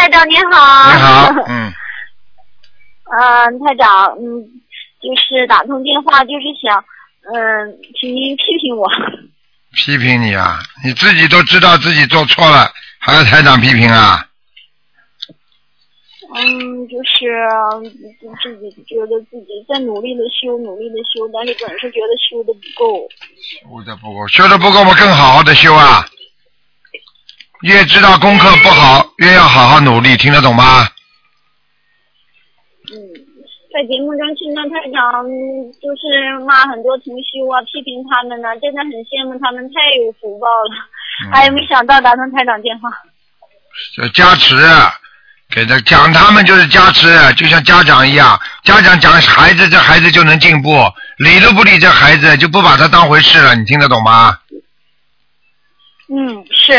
台长您好。 你好， 台长，就是打通电话，就是想，请您批评我。 批评你啊？你自己都知道自己做错了，还要台长批评啊？ 就是自己觉得自己在努力的修，但是总是觉得修的不够。 修的不够嘛，更好好的修啊！越知道功课不好，越要好好努力，听得懂吗？ 在节目中听到台长就是骂很多同修啊，批评他们呢，真的很羡慕他们，太有福报了。还有没想到打通台长电话。 加持，给他讲他们就是加持，就像家长一样，家长讲孩子，这孩子就能进步，理都不理这孩子，就不把他当回事了，你听得懂吗？ 是。